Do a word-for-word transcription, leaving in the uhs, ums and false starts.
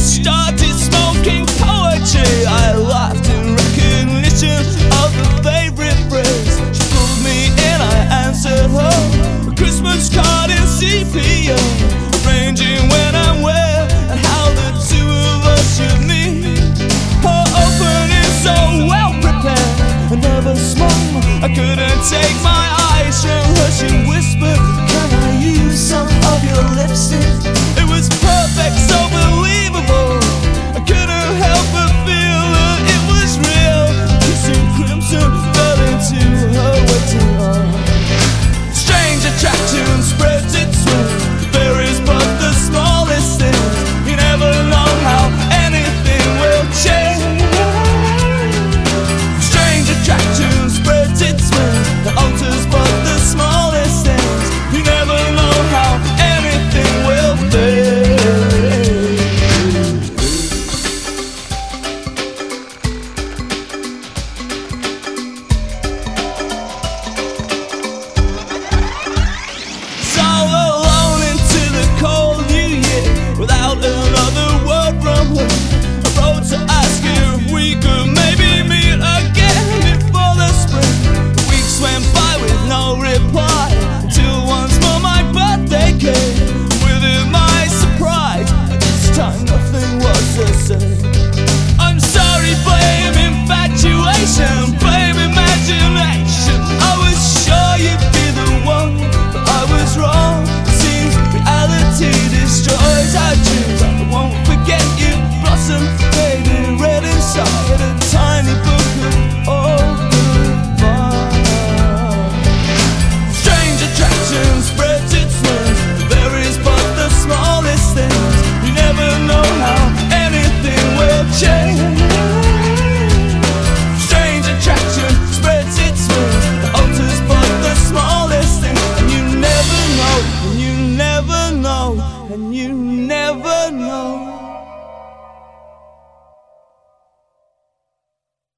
started smoking poetry. I laughed in recognition of the favorite phrase. She pulled me in, I answered her. A Christmas card in sepia, arranging when and where and how the two of us should meet. Her opening so well prepared and never small, I couldn't take my eyes from her. She whispered, "Can I use some of your lipstick?" It was perfect, so believable. I couldn't help but feel that it was real. Kissing crimson fell into her waiting arms. Strange attraction spreads its wings, varies but the smallest things. You never know how anything will change. Strange attraction spreads its wings, that alters but the smallest things. You never know how anything will fade. Without another word from her, I wrote to ask if we could maybe meet again before the spring. Weeks went by with no reply, until once more my birthday came. With it my surprise, this time nothing was the same. I'm sorry, blame infatuation, blame imagination. I was sure you'd be the one, but I was wrong. Seems reality destroys our dreams. I won't forget you, blossom faded red inside a tiny book of old goodbye. Strange attraction spreads its wings, varies but the smallest things. You never know how anything will change. Strange attraction spreads its wings, that alters but the smallest things. And you never know, and you never know, and you never know.